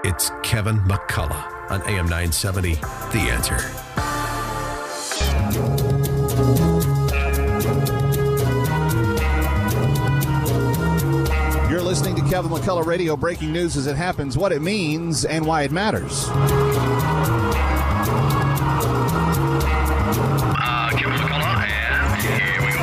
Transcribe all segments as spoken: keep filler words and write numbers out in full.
It's Kevin McCullough on A M nine seventy, The Answer. You're listening to Kevin McCullough Radio, breaking news as it happens, what it means, and why it matters. Uh, Kevin McCullough, and here we go.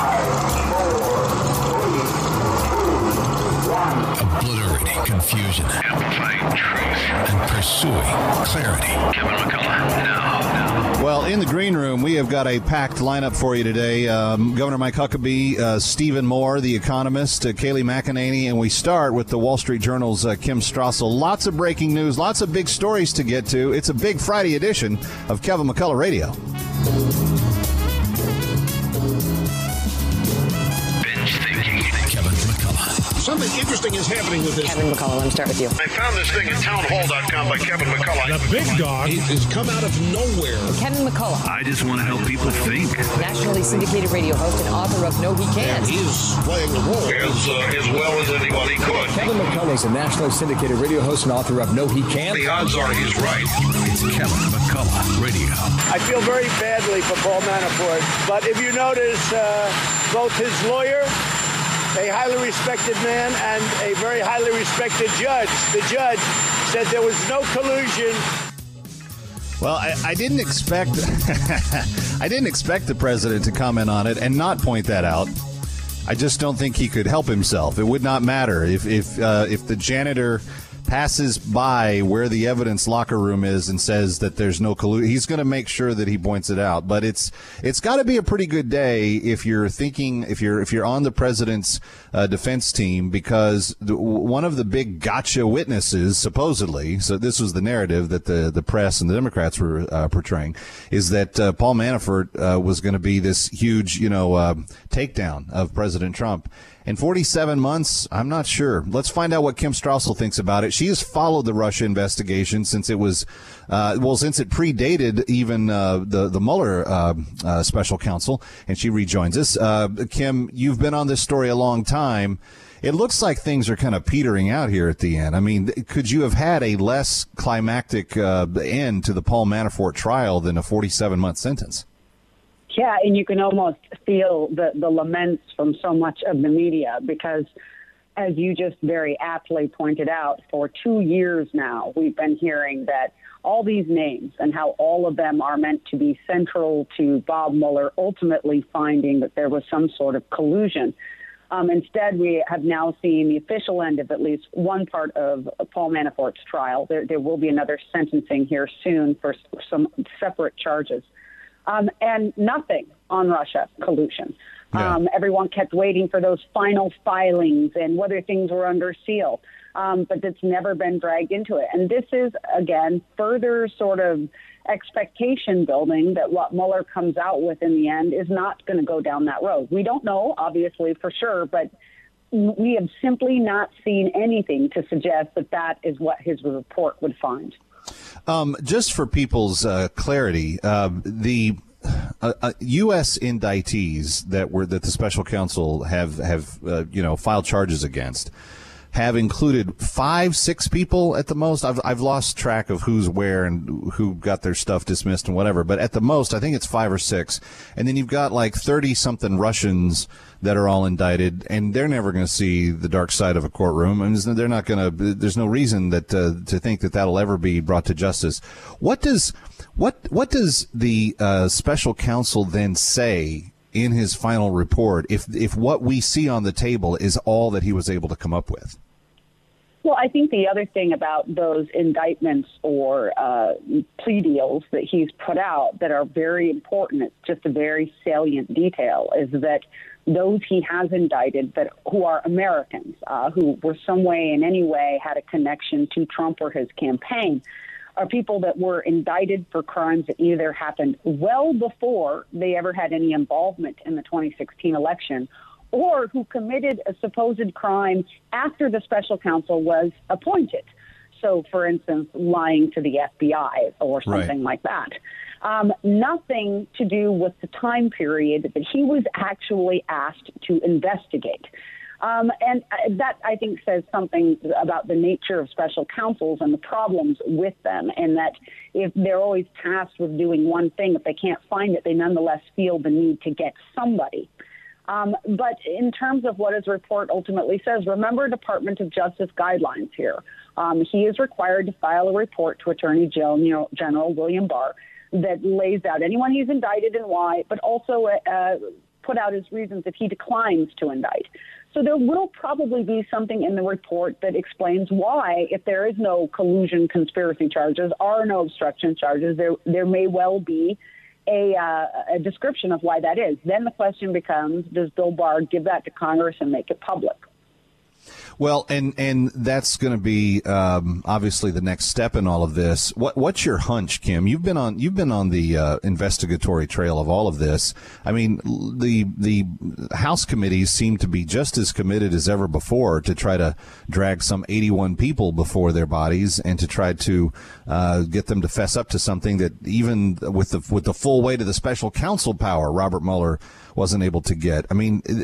Obliterating confusion. Amplifying truth. And pursuing clarity. Kevin McCullough, now, now. Well, in the green room, we have got a packed lineup for you today. Um, Governor Mike Huckabee, uh, Stephen Moore, The Economist, uh, Kayleigh McEnany, and we start with the Wall Street Journal's uh, Kim Strassel. Lots of breaking news, lots of big stories to get to. It's a big Friday edition of Kevin McCullough Radio. Binge thinking. Kevin McCullough. Something interesting is happening with this. Kevin McCullough, let me start with you. I found this thing at townhall dot com by Kevin McCullough. The big dog has come out of nowhere. Kevin McCullough, I just want to help people think. nationally syndicated radio host and author of No He Can't. He's playing the role as, uh, as well as anybody could. Kevin McCullough is a nationally syndicated radio host and author of No He Can't. The odds are he's right. It's Kevin McCullough Radio. I feel very badly for Paul Manafort, but if you notice, uh, both his lawyer, a highly respected man, and a very highly respected judge, the judge said there was no collusion. Well, I, I didn't expect I didn't expect the president to comment on it and not point that out. I just don't think he could help himself. It would not matter if if uh, if the janitor passes by where the evidence locker room is and says that there's no collusion. He's going to make sure that he points it out. But it's it's got to be a pretty good day if you're thinking if you're if you're on the president's uh, defense team, because the, one of the big gotcha witnesses, supposedly, so this was the narrative that the the press and the Democrats were uh, portraying, is that uh, Paul Manafort uh, was going to be this huge, you know, uh, takedown of President Trump. In forty-seven months, I'm not sure. Let's find out what Kim Strassel thinks about it. She has followed the Russia investigation since it was, uh, well, since it predated even uh, the the Mueller uh, uh, special counsel, and she rejoins us. Uh, Kim, you've been on this story a long time. It looks like things are kind of petering out here at the end. I mean, could you have had a less climactic uh, end to the Paul Manafort trial than a forty-seven month sentence? Yeah, and you can almost feel the, the laments from so much of the media because, as you just very aptly pointed out, for two years now, we've been hearing that all these names and how all of them are meant to be central to Bob Mueller ultimately finding that there was some sort of collusion. Um, instead, we have now seen the official end of at least one part of Paul Manafort's trial. There, there will be another sentencing here soon for some separate charges. Um, and nothing on Russia collusion. Yeah. Um, everyone kept waiting for those final filings and whether things were under seal. Um, but it's never been dragged into it. And this is, again, further sort of expectation building that what Mueller comes out with in the end is not going to go down that road. We don't know, obviously, for sure, but we have simply not seen anything to suggest that that is what his report would find. Um, just for people's uh, clarity, uh, the uh, uh, U S indictees that were that the special counsel have have uh, you know filed charges against have included five, six people at the most. I've I've lost track of who's where and who got their stuff dismissed and whatever. But at the most, I think it's five or six. And then you've got like thirty something Russians that are all indicted, and they're never going to see the dark side of a courtroom. I mean, they're not going to. There's no reason that uh, to think that that'll ever be brought to justice. What does what what does the uh, special counsel then say in his final report if if what we see on the table is all that he was able to come up with? Well, I think the other thing about those indictments or uh, plea deals that he's put out that are very important, it's just a very salient detail, is that those he has indicted that who are Americans, uh, who were some way in any way had a connection to Trump or his campaign, are people that were indicted for crimes that either happened well before they ever had any involvement in the twenty sixteen election, or who committed a supposed crime after the special counsel was appointed. So, for instance, lying to the F B I or something Right. like that. Um, nothing to do with the time period that he was actually asked to investigate. Um, and that, I think, says something about the nature of special counsels and the problems with them, and that if they're always tasked with doing one thing, if they can't find it, they nonetheless feel the need to get somebody. Um, but in terms of what his report ultimately says, remember Department of Justice guidelines here. Um, he is required to file a report to Attorney General, General William Barr that lays out anyone he's indicted and why, but also uh, put out his reasons if he declines to indict. So there will probably be something in the report that explains why, if there is no collusion conspiracy charges, are no obstruction charges, there there may well be a, uh, a description of why that is. Then the question becomes, does Bill Barr give that to Congress and make it public? Well, and and that's going to be um, obviously the next step in all of this. What what's your hunch, Kim? You've been on you've been on the uh, investigatory trail of all of this. I mean, the the House committees seem to be just as committed as ever before to try to drag some eighty-one people before their bodies and to try to uh, get them to fess up to something that even with the with the full weight of the special counsel power, Robert Mueller wasn't able to get. I mean. It,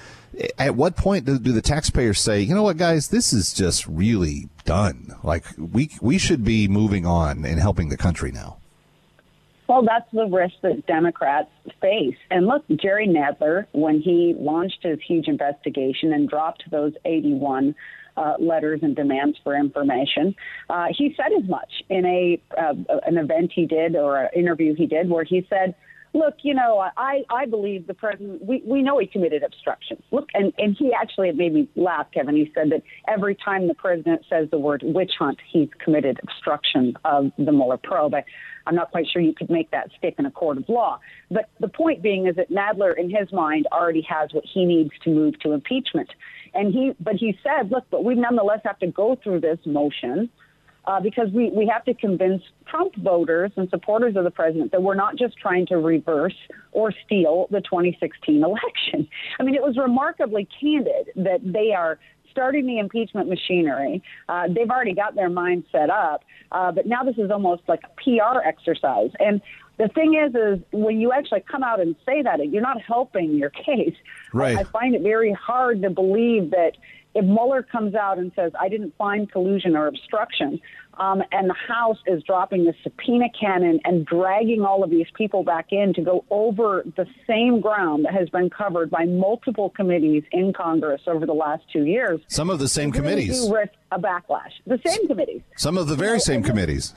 At what point do, do the taxpayers say, you know what, guys, this is just really done? Like, we we should be moving on and helping the country now. Well, that's the risk that Democrats face. And look, Jerry Nadler, when he launched his huge investigation and dropped those eighty-one uh, letters and demands for information, uh, he said as much in a uh, an event he did or an interview he did where he said, look, you know, I, I believe the president, we, we know he committed obstruction. Look, and, and he actually, it made me laugh, Kevin. He said that every time the president says the word witch hunt, he's committed obstruction of the Mueller probe. I, I'm not quite sure you could make that stick in a court of law. But the point being is that Nadler, in his mind, already has what he needs to move to impeachment. And he, but he said, look, but we nonetheless have to go through this motion Uh, because we, we have to convince Trump voters and supporters of the president that we're not just trying to reverse or steal the twenty sixteen election. I mean, it was remarkably candid that they are starting the impeachment machinery. Uh, they've already got their mind set up, uh, but now this is almost like a P R exercise. And the thing is, is when you actually come out and say that, you're not helping your case. Right. I, I find it very hard to believe that if Mueller comes out and says, I didn't find collusion or obstruction, um, and the House is dropping the subpoena cannon and dragging all of these people back in to go over the same ground that has been covered by multiple committees in Congress over the last two years. Some of the same really committees. do risk a backlash. The same committees. Some of the very same committees.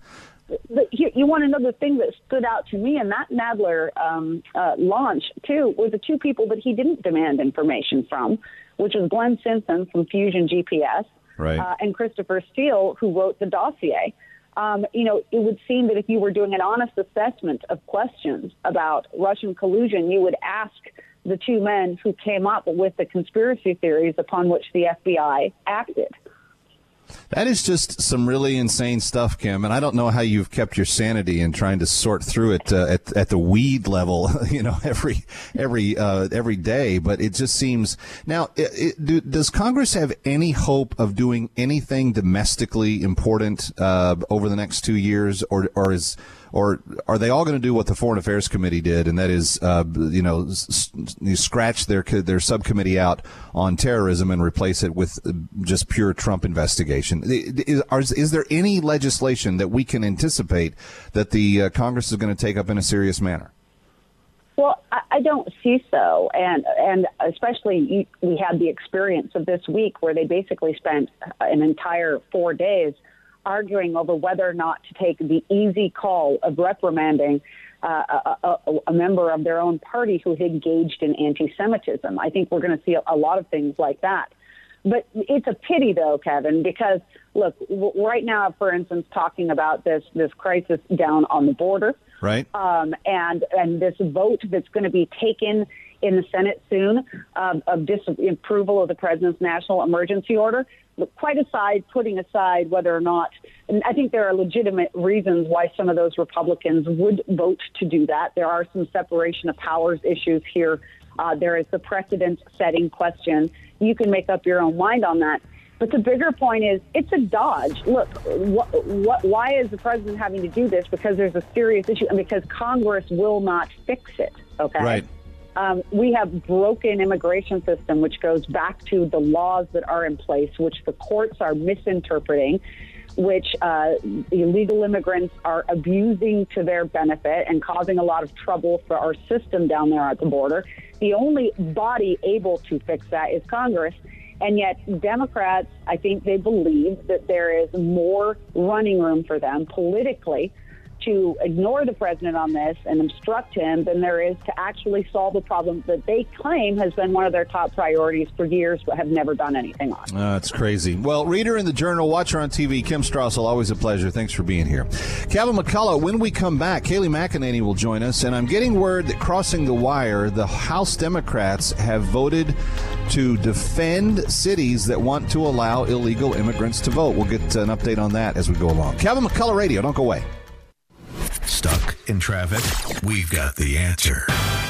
The, you, you want to know the thing that stood out to me in that Nadler um, uh, launch, too, were the two people that he didn't demand information from, which was Glenn Simpson from Fusion G P S right. uh, and Christopher Steele, who wrote the dossier. Um, you know, it would seem that if you were doing an honest assessment of questions about Russian collusion, you would ask the two men who came up with the conspiracy theories upon which the F B I acted. That is just some really insane stuff, Kim, and I don't know how you've kept your sanity in trying to sort through it uh, at at the weed level, you know, every every uh, every day. But it just seems now. It, it, do, does Congress have any hope of doing anything domestically important uh, over the next two years, or or is or are they all going to do what the Foreign Affairs Committee did, and that is, uh, you know, s- you scratch their their subcommittee out on terrorism and replace it with just pure Trump investigation? Is, is, is there any legislation that we can anticipate that the uh, Congress is going to take up in a serious manner? Well, I, I don't see so, and and especially you, we had the experience of this week where they basically spent an entire four days arguing over whether or not to take the easy call of reprimanding uh, a, a, a member of their own party who had engaged in anti-Semitism. I think we're going to see a, a lot of things like that. But it's a pity, though, Kevin, because, look, w- right now, for instance, talking about this this crisis down on the border, right, um, and, and this vote that's going to be taken in the Senate soon um, of disapproval of the president's national emergency order. But quite aside, putting aside whether or not, and I think there are legitimate reasons why some of those Republicans would vote to do that. There are some separation of powers issues here. Uh, there is the precedent-setting question. You can make up your own mind on that. But the bigger point is, it's a dodge. Look, what, what, why is the president having to do this? Because there's a serious issue and because Congress will not fix it, okay? Right. Um, we have broken immigration system, which goes back to the laws that are in place, which the courts are misinterpreting, which uh, illegal immigrants are abusing to their benefit and causing a lot of trouble for our system down there at the border. The only body able to fix that is Congress. And yet Democrats, I think they believe that there is more running room for them politically to ignore the president on this and obstruct him than there is to actually solve a problem that they claim has been one of their top priorities for years but have never done anything on. Uh, it's crazy. Well, read her in the Journal, watch her on T V. Kim Strassel, always a pleasure. Thanks for being here. Kevin McCullough, when we come back, Kayleigh McEnany will join us, and I'm getting word that crossing the wire, the House Democrats have voted to defend cities that want to allow illegal immigrants to vote. We'll get an update on that as we go along. Kevin McCullough Radio, don't go away. Stuck in traffic? We've got the answer.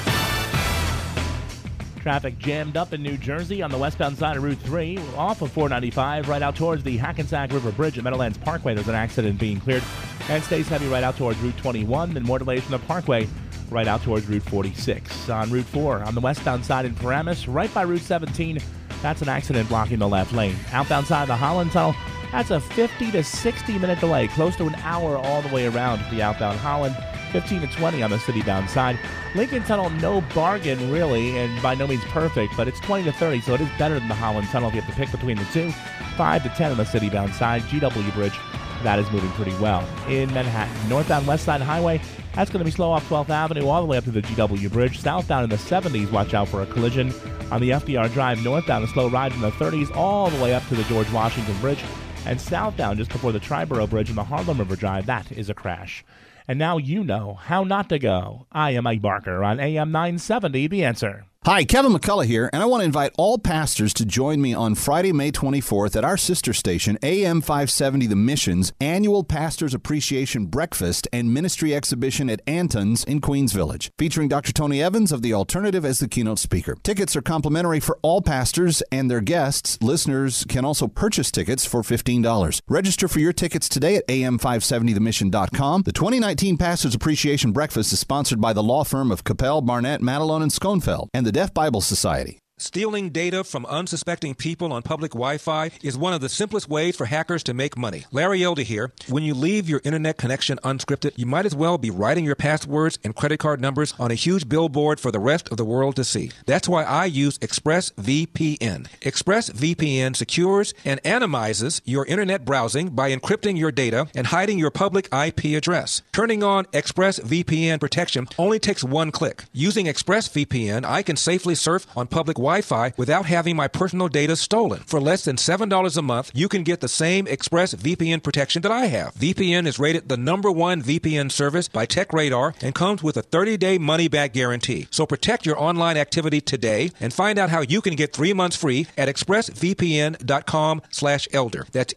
Traffic jammed up in New Jersey on the westbound side of Route three, off of four ninety-five, right out towards the Hackensack River Bridge at Meadowlands Parkway. There's an accident being cleared, and stays heavy right out towards Route twenty-one, and more delays from the Parkway right out towards Route forty-six. On Route four, on the westbound side in Paramus, right by Route seventeen, that's an accident blocking the left lane. Outbound side of the Holland Tunnel, that's a fifty to sixty minute delay, close to an hour all the way around the outbound Holland, fifteen to twenty on the city-bound side. Lincoln Tunnel, no bargain really, and by no means perfect, but it's twenty to thirty, so it is better than the Holland Tunnel if you have to pick between the two. five to ten on the city-bound side. G W Bridge, that is moving pretty well. In Manhattan, northbound West Side Highway, that's going to be slow off twelfth Avenue all the way up to the G W Bridge. Southbound in the seventies, watch out for a collision. On the F D R Drive, northbound, a slow ride from the thirties all the way up to the George Washington Bridge. And southbound, just before the Triborough Bridge and the Harlem River Drive, that is a crash. And now you know how not to go. I am Mike Barker on A M nine seventy, The Answer. Hi, Kevin McCullough here, and I want to invite all pastors to join me on Friday, May twenty-fourth at our sister station, A M five seventy The Mission's annual Pastors Appreciation Breakfast and Ministry Exhibition at Anton's in Queens Village, featuring Doctor Tony Evans of The Alternative as the keynote speaker. Tickets are complimentary for all pastors and their guests. Listeners can also purchase tickets for fifteen dollars. Register for your tickets today at A M five seventy the mission dot com. The twenty nineteen Pastors Appreciation Breakfast is sponsored by the law firm of Capel, Barnett, Matalone, and Schoenfeld, and the Deaf Bible Society. Stealing data from unsuspecting people on public Wi-Fi is one of the simplest ways for hackers to make money. Larry Elder here. When you leave your internet connection unscripted, you might as well be writing your passwords and credit card numbers on a huge billboard for the rest of the world to see. That's why I use ExpressVPN. ExpressVPN secures and anonymizes your internet browsing by encrypting your data and hiding your public I P address. Turning on ExpressVPN protection only takes one click. Using ExpressVPN, I can safely surf on public Wi-Fi Wi-Fi without having my personal data stolen. For less than seven dollars a month, you can get the same ExpressVPN protection that I have. V P N is rated the number one V P N service by TechRadar and comes with a thirty-day money-back guarantee. So protect your online activity today and find out how you can get three months free at expressvpn.com slash elder. That's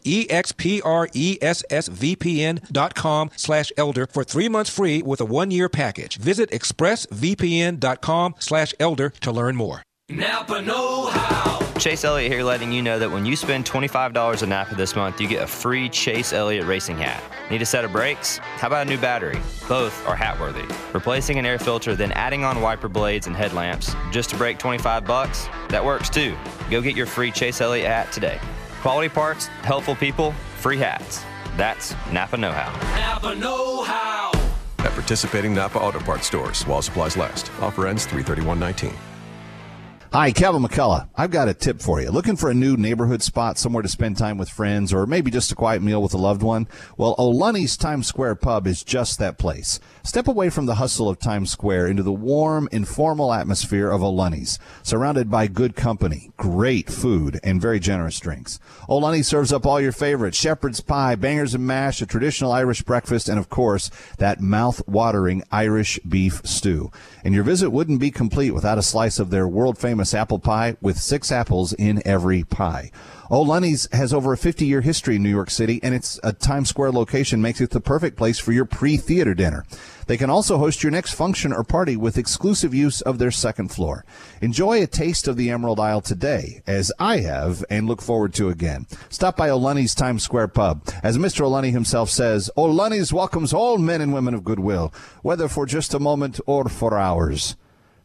E-X-P-R-E-S-S-V-P-N.com slash elder for three months free with a one-year package. Visit expressvpn.com slash elder to learn more. Napa know-how. Chase Elliott here, letting you know that when you spend twenty-five dollars at Napa this month, you get a free Chase Elliott racing hat. Need a set of brakes? How about a new battery? Both are hat-worthy. Replacing an air filter, then adding on wiper blades and headlamps just to break twenty-five bucks? That works too. Go get your free Chase Elliott hat today. Quality parts, helpful people, free hats. That's Napa know-how. Napa know-how. At participating Napa Auto Parts stores while supplies last. Offer ends three thirty-one nineteen. Hi, Kevin McCullough. I've got a tip for you. Looking for a new neighborhood spot, somewhere to spend time with friends, or maybe just a quiet meal with a loved one? Well, O'Lunny's Times Square Pub is just that place. Step away from the hustle of Times Square into the warm, informal atmosphere of O'Lunny's, surrounded by good company, great food, and very generous drinks. O'Lunny serves up all your favorites: shepherd's pie, bangers and mash, a traditional Irish breakfast, and, of course, that mouth-watering Irish beef stew. And your visit wouldn't be complete without a slice of their world-famous apple pie with six apples in every pie. O'Lunny's has over a fifty-year history in New York City, and its a Times Square location makes it the perfect place for your pre-theater dinner. They can also host your next function or party with exclusive use of their second floor. Enjoy a taste of the Emerald Isle today, as I have, and look forward to again. Stop by O'Lunny's Times Square Pub. As Mister O'Lunny himself says, O'Lunny's welcomes all men and women of goodwill, whether for just a moment or for hours.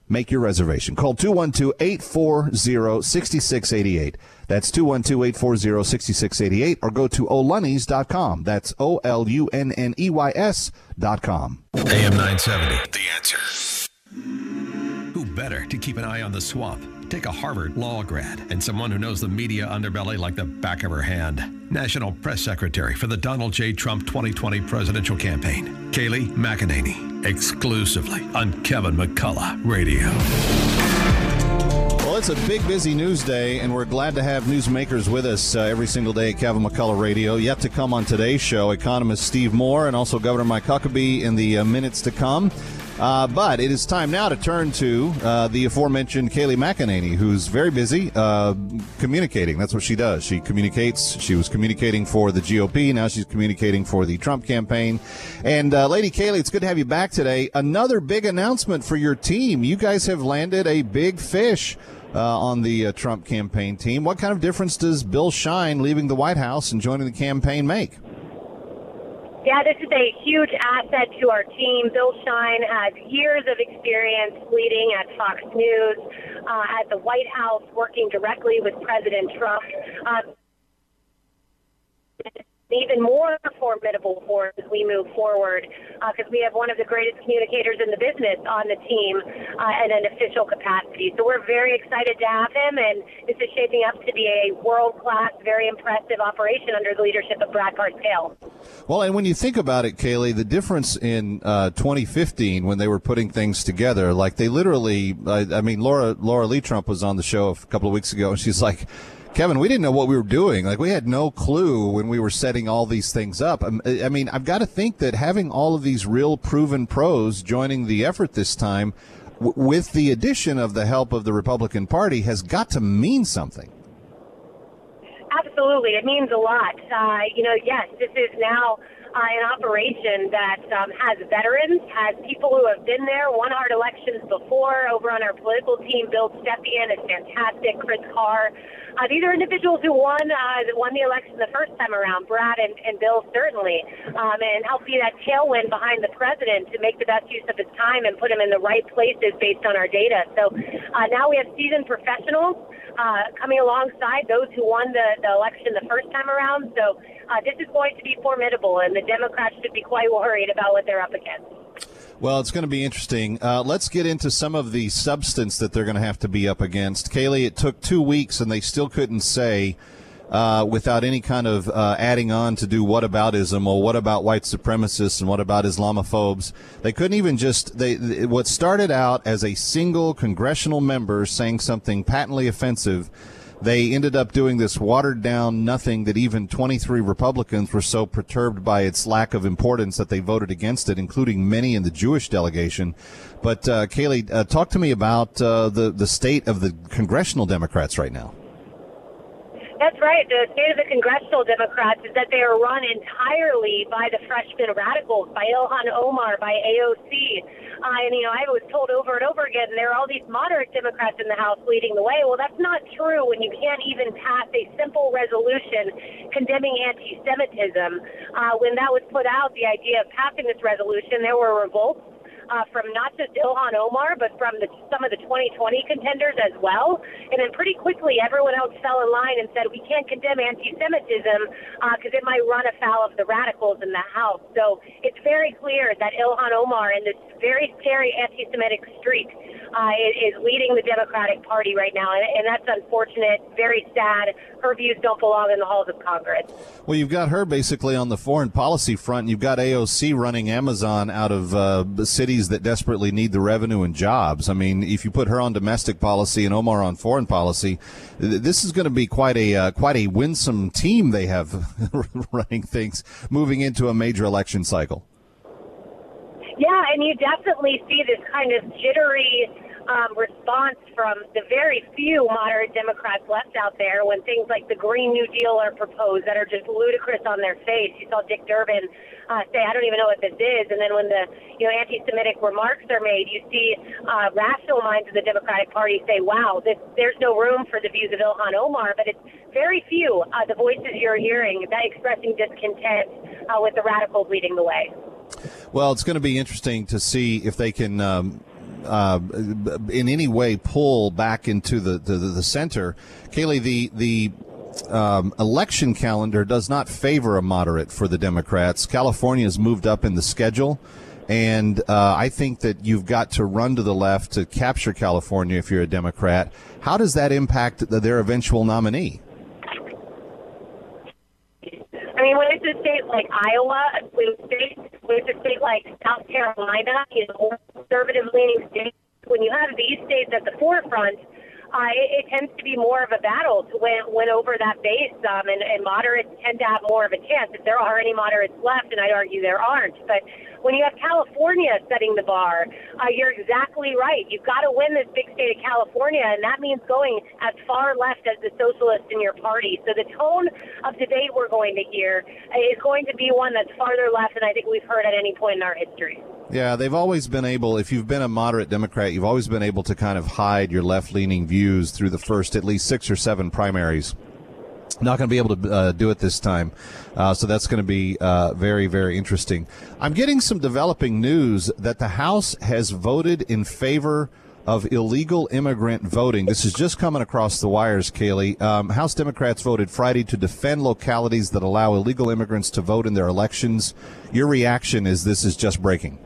Make your reservation. Call two one two, eight four zero, six six eight eight. That's two one two, eight four zero, six six eight eight, or go to olunneys dot com. That's O L U N N E Y S dot com. A M nine seventy, The Answer. Who better to keep an eye on the swamp? Take a Harvard law grad and someone who knows the media underbelly like the back of her hand. National Press Secretary for the Donald J. Trump twenty twenty presidential campaign, Kayleigh McEnany, exclusively on Kevin McCullough Radio. Well, it's a big, busy news day, and we're glad to have newsmakers with us uh, every single day at Kevin McCullough Radio. Yet to come on today's show, economist Steve Moore and also Governor Mike Huckabee in the uh, minutes to come. Uh, but it is time now to turn to uh, the aforementioned Kayleigh McEnany, who's very busy uh, communicating. That's what she does. She communicates. She was communicating for the G O P. Now she's communicating for the Trump campaign. And, uh, Lady Kayleigh, it's good to have you back today. Another big announcement for your team. You guys have landed a big fish uh, on the uh, Trump campaign team. What kind of difference does Bill Shine leaving the White House and joining the campaign make? Yeah, this is a huge asset to our team. Bill Shine has years of experience leading at Fox News, uh, at the White House, working directly with President Trump. Uh, even more formidable for us as we move forward, because uh, we have one of the greatest communicators in the business on the team uh, in an official capacity. So we're very excited to have him, and this is shaping up to be a world-class, very impressive operation under the leadership of Brad Parscale. Well, and when you think about it, Kayleigh, the difference in uh, twenty fifteen when they were putting things together, like they literally, uh, I mean, Laura Laura Lee Trump was on the show a couple of weeks ago, and she's like, Kevin, we didn't know what we were doing. Like, we had no clue when we were setting all these things up. I mean, I've got to think that having all of these real proven pros joining the effort this time, w- with the addition of the help of the Republican Party, has got to mean something. Absolutely. It means a lot. Uh, you know, yes, this is now uh, an operation that um, has veterans, has people who have been there, won hard elections before. Over on our political team, Bill Stepien is fantastic, Chris Carr. Uh, these are individuals who won uh, won the election the first time around, Brad and, and Bill certainly, um, and help be that tailwind behind the president to make the best use of his time and put him in the right places based on our data. So uh, now we have seasoned professionals uh, coming alongside those who won the, the election the first time around. So uh, this is going to be formidable, and the Democrats should be quite worried about what they're up against. Well, it's going to be interesting. Uh, let's get into some of the substance that they're going to have to be up against. Kayleigh, it took two weeks, and they still couldn't say, uh, without any kind of uh, adding on to do whataboutism or what about white supremacists and what about Islamophobes. They couldn't even just, they, what started out as a single congressional member saying something patently offensive, they ended up doing this watered-down nothing that even twenty-three Republicans were so perturbed by its lack of importance that they voted against it, including many in the Jewish delegation. But, uh, Kayleigh, uh, talk to me about uh, the, the state of the congressional Democrats right now. That's right. The state of the congressional Democrats is that they are run entirely by the freshman radicals, by Ilhan Omar, by A O C. Uh, and, you know, I was told over and over again, there are all these moderate Democrats in the House leading the way. Well, that's not true when you can't even pass a simple resolution condemning anti-Semitism. Uh, when that was put out, the idea of passing this resolution, there were revolts. Uh, from not just Ilhan Omar, but from the, some of the twenty twenty contenders as well. And then pretty quickly, everyone else fell in line and said, we can't condemn anti-Semitism because uh, it might run afoul of the radicals in the House. So it's very clear that Ilhan Omar and this very scary anti-Semitic streak uh, is, is leading the Democratic Party right now. And, and that's unfortunate, very sad. Her views don't belong in the halls of Congress. Well, you've got her basically on the foreign policy front. You've got A O C running Amazon out of uh, cities that desperately need the revenue and jobs. I mean, if you put her on domestic policy and Omar on foreign policy, this is going to be quite a uh, quite a winsome team they have running things moving into a major election cycle. Yeah, and you definitely see this kind of jittery um, response from the very few moderate Democrats left out there when things like the Green New Deal are proposed that are just ludicrous on their face. You saw Dick Durbin uh, say, I don't even know what this is. And then when the you know anti-Semitic remarks are made, you see uh, rational minds of the Democratic Party say, wow, this, there's no room for the views of Ilhan Omar. But it's very few uh, the voices you're hearing that expressing discontent uh, with the radicals leading the way. Well, it's going to be interesting to see if they can um, uh, in any way pull back into the, the, the center. Kayleigh, the, the um, election calendar does not favor a moderate for the Democrats. California has moved up in the schedule. And uh, I think that you've got to run to the left to capture California if you're a Democrat. How does that impact the, their eventual nominee? I mean, when it's a state like Iowa, a swing state, when it's a state like South Carolina, you know, conservative-leaning states, when you have these states at the forefront, uh, it, it tends to be more of a battle to win, win over that base, um, and, and moderates tend to have more of a chance. If there are any moderates left, and I'd argue there aren't, but when you have California setting the bar, uh, you're exactly right. You've got to win this big state of California, and that means going as far left as the socialists in your party. So the tone of debate we're going to hear is going to be one that's farther left than I think we've heard at any point in our history. Yeah, they've always been able, if you've been a moderate Democrat, you've always been able to kind of hide your left-leaning views through the first at least six or seven primaries. Not going to be able to uh, do it this time, uh, so that's going to be uh, very, very interesting. I'm getting some developing news that the House has voted in favor of illegal immigrant voting. This is just coming across the wires, Kayleigh. Um, House Democrats voted Friday to defend localities that allow illegal immigrants to vote in their elections. Your reaction is this is just breaking.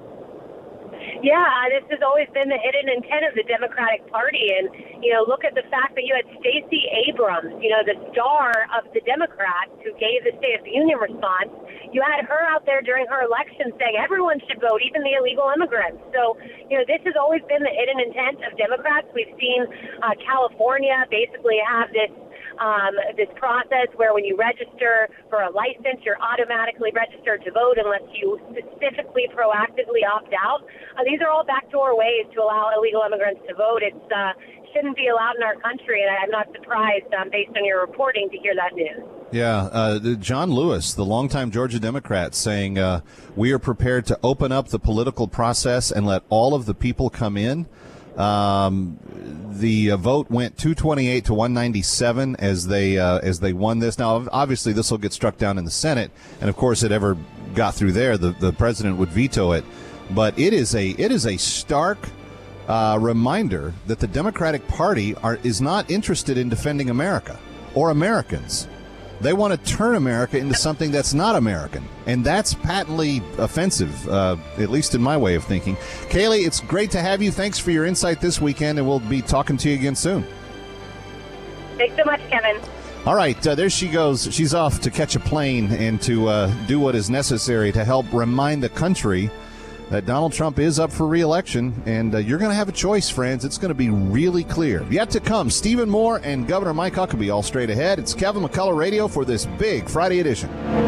Yeah, this has always been the hidden intent of the Democratic Party. And, you know, look at the fact that you had Stacey Abrams, you know, the star of the Democrats who gave the State of the Union response. You had her out there during her election saying everyone should vote, even the illegal immigrants. So, you know, this has always been the hidden intent of Democrats. We've seen uh, California basically have this Um, this process where when you register for a license, you're automatically registered to vote unless you specifically proactively opt out. Uh, these are all backdoor ways to allow illegal immigrants to vote. It uh, shouldn't be allowed in our country, and I'm not surprised, um, based on your reporting, to hear that news. Yeah, uh, John Lewis, the longtime Georgia Democrat, saying uh, we are prepared to open up the political process and let all of the people come in. Um, the uh, vote went two twenty-eight to one ninety-seven as they uh, as they won this. Now, obviously, this will get struck down in the Senate, and of course, it ever got through there, the the president would veto it. But it is a it is a stark uh, reminder that the Democratic Party are is not interested in defending America or Americans. They want to turn America into something that's not American, and that's patently offensive, uh, at least in my way of thinking. Kayleigh, it's great to have you. Thanks for your insight this weekend, and we'll be talking to you again soon. Thanks so much, Kevin. All right, uh, there she goes. She's off to catch a plane and to uh, do what is necessary to help remind the country that Donald Trump is up for re-election, and uh, you're going to have a choice, friends. It's going to be really clear. Yet to come, Stephen Moore and Governor Mike Huckabee all straight ahead. It's Kevin McCullough Radio for this big Friday edition.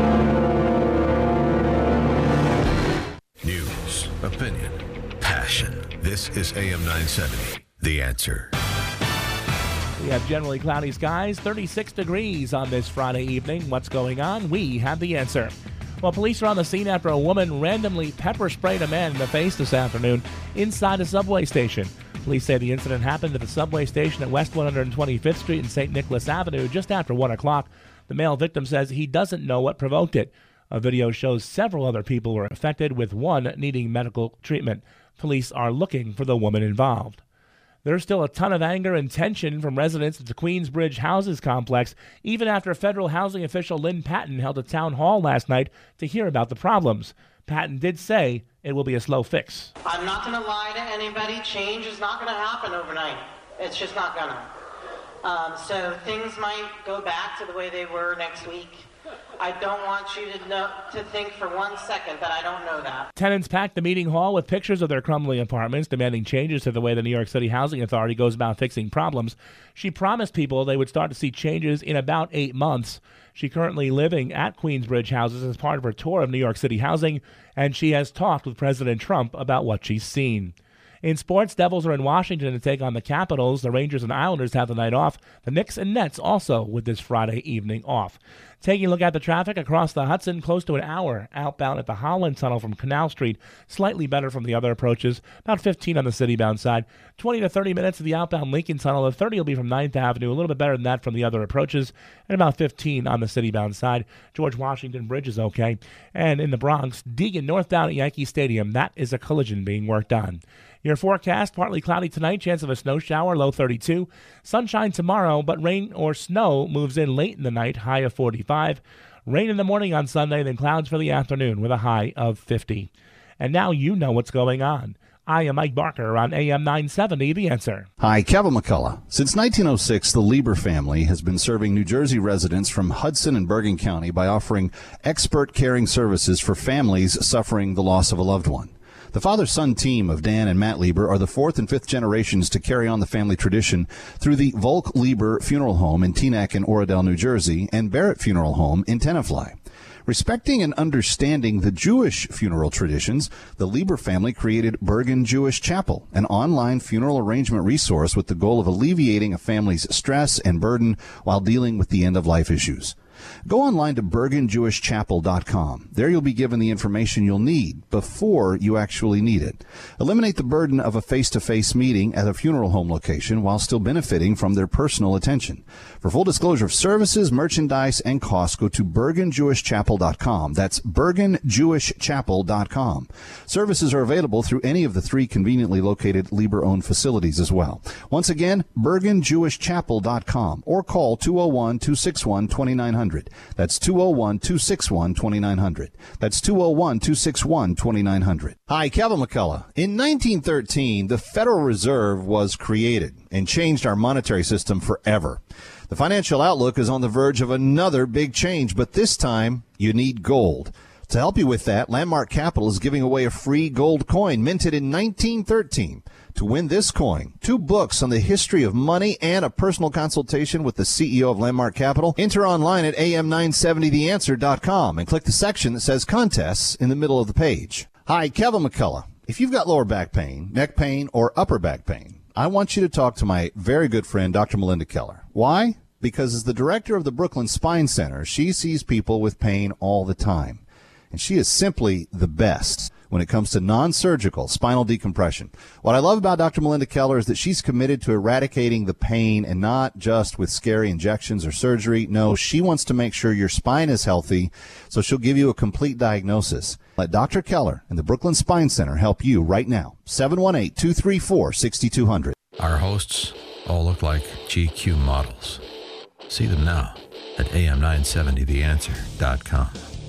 News, opinion, passion. This is A M nine seventy, The Answer. We have generally cloudy skies, thirty-six degrees on this Friday evening. What's going on? We have the answer. Well, police are on the scene after a woman randomly pepper sprayed a man in the face this afternoon inside a subway station. Police say the incident happened at the subway station at West one hundred twenty-fifth Street and Saint Nicholas Avenue just after one o'clock. The male victim says he doesn't know what provoked it. A video shows several other people were affected, with one needing medical treatment. Police are looking for the woman involved. There's still a ton of anger and tension from residents at the Queensbridge Houses complex, even after federal housing official Lynn Patton held a town hall last night to hear about the problems. Patton did say it will be a slow fix. I'm not going to lie to anybody. Change is not going to happen overnight. It's just not going to. Um, so things might go back to the way they were next week. I don't want you to know, to think for one second that I don't know that. Tenants packed the meeting hall with pictures of their crumbling apartments, demanding changes to the way the New York City Housing Authority goes about fixing problems. She promised people they would start to see changes in about eight months. She's currently living at Queensbridge Houses as part of her tour of New York City housing, and she has talked with President Trump about what she's seen. In sports, Devils are in Washington to take on the Capitals. The Rangers and Islanders have the night off. The Knicks and Nets also with this Friday evening off. Taking a look at the traffic across the Hudson, close to an hour outbound at the Holland Tunnel from Canal Street. Slightly better from the other approaches, about fifteen on the city-bound side. twenty to thirty minutes of the outbound Lincoln Tunnel. The thirty will be from ninth Avenue, a little bit better than that from the other approaches, and about fifteen on the city-bound side. George Washington Bridge is okay. And in the Bronx, Deegan northbound at Yankee Stadium, that is a collision being worked on. Your forecast, partly cloudy tonight, chance of a snow shower, low thirty-two. Sunshine tomorrow, but rain or snow moves in late in the night, high of forty-five. Rain in the morning on Sunday, then clouds for the afternoon with a high of fifty. And now you know what's going on. I am Mike Barker on A M nine seventy, The Answer. Hi, Kevin McCullough. Since nineteen oh six, the Lieber family has been serving New Jersey residents from Hudson and Bergen County by offering expert caring services for families suffering the loss of a loved one. The father-son team of Dan and Matt Lieber are the fourth and fifth generations to carry on the family tradition through the Volk Lieber Funeral Home in Teaneck and Oradell, New Jersey, and Barrett Funeral Home in Tenafly. Respecting and understanding the Jewish funeral traditions, the Lieber family created Bergen Jewish Chapel, an online funeral arrangement resource with the goal of alleviating a family's stress and burden while dealing with the end-of-life issues. Go online to bergen jewish chapel dot com. There you'll be given the information you'll need before you actually need it. Eliminate the burden of a face-to-face meeting at a funeral home location while still benefiting from their personal attention. For full disclosure of services, merchandise, and costs, go to bergen jewish chapel dot com. That's bergen jewish chapel dot com. Services are available through any of the three conveniently located Lieber-owned facilities as well. Once again, bergen jewish chapel dot com or call two oh one, two six one, two nine zero zero. That's two oh one, two six one, two nine zero zero. That's two oh one, two six one, two nine zero zero. Hi, Kevin McCullough. In nineteen thirteen, the Federal Reserve was created and changed our monetary system forever. The financial outlook is on the verge of another big change, but this time you need gold. To help you with that, Landmark Capital is giving away a free gold coin minted in nineteen thirteen. To win this coin, two books on the history of money and a personal consultation with the C E O of Landmark Capital. Enter online at A M nine seventy the answer dot com and click the section that says Contests in the middle of the page. Hi, Kevin McCullough. If you've got lower back pain, neck pain, or upper back pain, I want you to talk to my very good friend, Doctor Melinda Keller. Why? Because as the director of the Brooklyn Spine Center, she sees people with pain all the time. And she is simply the best when it comes to non-surgical spinal decompression. What I love about Doctor Melinda Keller is that she's committed to eradicating the pain, and not just with scary injections or surgery. No, she wants to make sure your spine is healthy, so she'll give you a complete diagnosis. Let Doctor Keller and the Brooklyn Spine Center help you right now. seven one eight, two three four, six two zero zero. Our hosts all look like G Q models. See them now at A M nine seventy the answer dot com.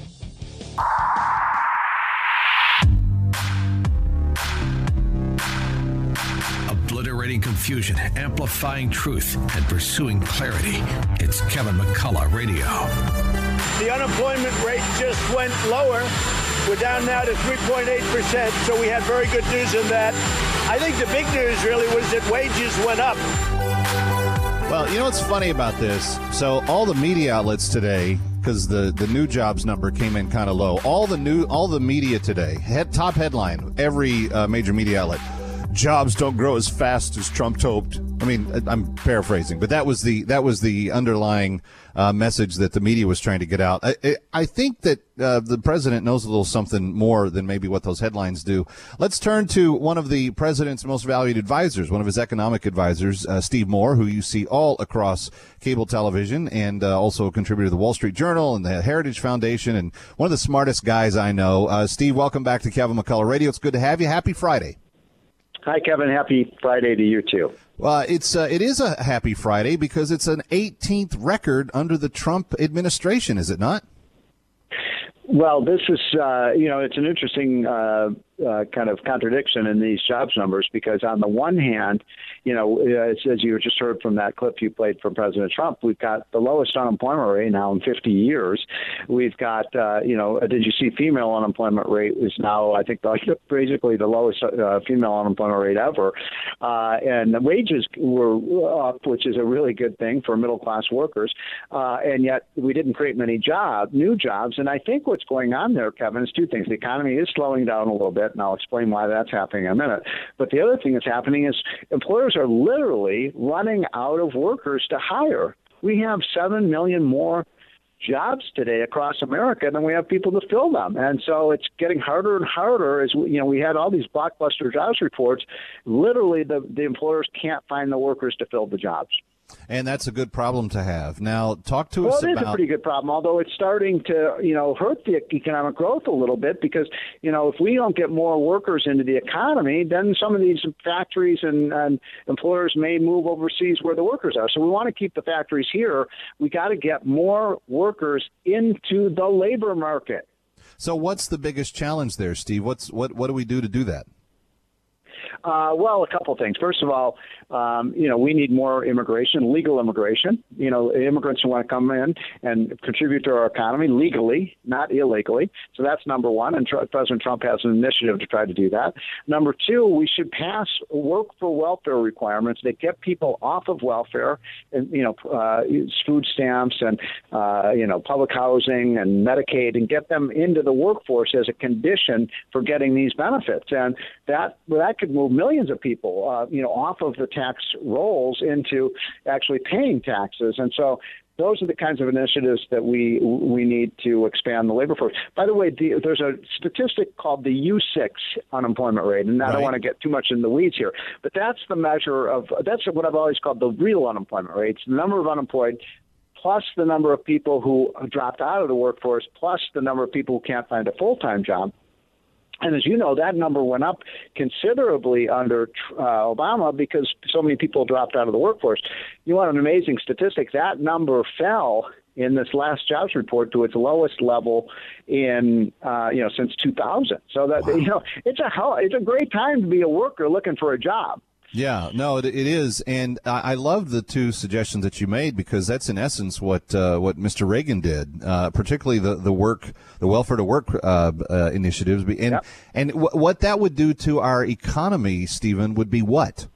Obliterating confusion, amplifying truth, and pursuing clarity. It's Kevin McCullough Radio. The unemployment rate just went lower. We're down now to three point eight percent, so we had very good news on that. I think the big news really was that wages went up. Well, you know what's funny about this? So all the media outlets today, because the, the new jobs number came in kind of low, all the new all the media today, head, top headline, every uh, major media outlet, jobs don't grow as fast as Trump hoped. I mean, I'm paraphrasing, but that was the that was the underlying uh, message that the media was trying to get out. I, I think that uh, the president knows a little something more than maybe what those headlines do. Let's turn to one of the president's most valued advisors, one of his economic advisors, uh, Steve Moore, who you see all across cable television, and uh, also a contributor to the Wall Street Journal and the Heritage Foundation, and one of the smartest guys I know. Uh, Steve, welcome back to Kevin McCullough Radio. It's good to have you. Happy Friday. Hi, Kevin. Happy Friday to you, too. Well, it's uh, it is a happy Friday because it's an eighteenth record under the Trump administration, is it not? Well, this is, uh, you know, it's an interesting uh, uh, kind of contradiction in these jobs numbers, because on the one hand, you know, as, as you just heard from that clip you played from President Trump, we've got the lowest unemployment rate now in fifty years. We've got, uh, you know, did you see female unemployment rate is now, I think, basically the lowest uh, female unemployment rate ever. Uh, and the wages were up, which is a really good thing for middle-class workers. Uh, and yet we didn't create many jobs, new jobs. And I think what's going on there, Kevin, is two things. The economy is slowing down a little bit, and I'll explain why that's happening in a minute. But the other thing that's happening is employers are literally running out of workers to hire. We have seven million more jobs today across America than we have people to fill them. And so it's getting harder and harder as we, you know, we had all these blockbuster jobs reports. Literally, the, the employers can't find the workers to fill the jobs. And that's a good problem to have. Now, talk to well, us about... Well, it is a pretty good problem, although it's starting to, you know, hurt the economic growth a little bit because, you know, if we don't get more workers into the economy, then some of these factories and, and employers may move overseas where the workers are. So we want to keep the factories here. We got to get more workers into the labor market. So what's the biggest challenge there, Steve? What's what, what do we do to do that? Uh, well, a couple of things. First of all, um, you know, we need more immigration, legal immigration. You know, immigrants who want to come in and contribute to our economy legally, not illegally. So that's number one. And tr- President Trump has an initiative to try to do that. Number two, we should pass work for welfare requirements that get people off of welfare, and you know, uh, food stamps and uh, you know, public housing and Medicaid, and get them into the workforce as a condition for getting these benefits. And that well, that could move millions of people, uh, you know, off of the tax rolls into actually paying taxes. And so those are the kinds of initiatives that we we need to expand the labor force. By the way, the, there's a statistic called the U six unemployment rate, and I don't want to get too much in the weeds here, but that's the measure of, that's what I've always called the real unemployment rate. It's the number of unemployed plus the number of people who dropped out of the workforce plus the number of people who can't find a full-time job. And as you know, that number went up considerably under uh, Obama because so many people dropped out of the workforce. You want an amazing statistic? That number fell in this last jobs report to its lowest level in uh, you know since two thousand. So that wow. you know it's a hell, it's a great time to be a worker looking for a job. Yeah, no, it, it is, and I, I love the two suggestions that you made because that's in essence what uh, what Mister Reagan did, uh, particularly the the work, the welfare to work uh, uh, initiatives, and yep. and w- what that would do to our economy, Stephen, would be what?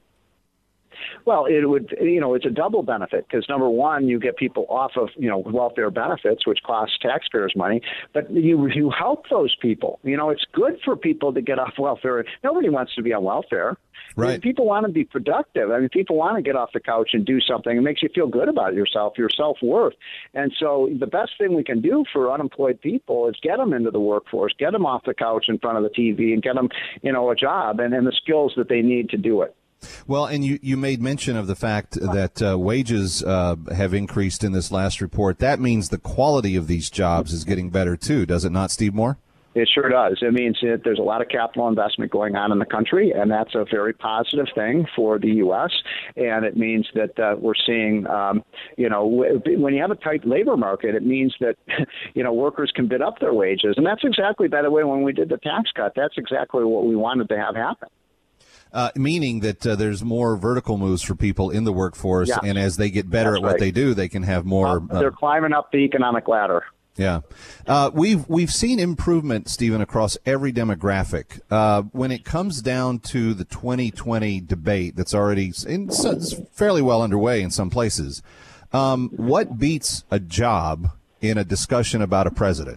Well, it would, you know, it's a double benefit because number one, you get people off of, you know, welfare benefits, which costs taxpayers money, but you you help those people. You know, it's good for people to get off welfare. Nobody wants to be on welfare. Right. I mean, people want to be productive. I mean, people want to get off the couch and do something. It makes you feel good about yourself, your self-worth. And so the best thing we can do for unemployed people is get them into the workforce, get them off the couch in front of the T V and get them, you know, a job and, and the skills that they need to do it. Well, and you, you made mention of the fact that uh, wages uh, have increased in this last report. That means the quality of these jobs is getting better, too, does it not, Steve Moore? It sure does. It means that there's a lot of capital investment going on in the country, and that's a very positive thing for the U S. And it means that uh, we're seeing, um, you know, when you have a tight labor market, it means that, you know, workers can bid up their wages. And that's exactly, by the way, when we did the tax cut, that's exactly what we wanted to have happen. Uh, meaning that uh, there's more vertical moves for people in the workforce, yeah. and as they get better That's at what right. they do, they can have more. Uh, they're climbing up the economic ladder. Yeah, uh, we've we've seen improvement, Stephen, across every demographic. Uh, when it comes down to the twenty twenty debate, that's already in, it's fairly well underway in some places. Um, what beats a job in a discussion about a president,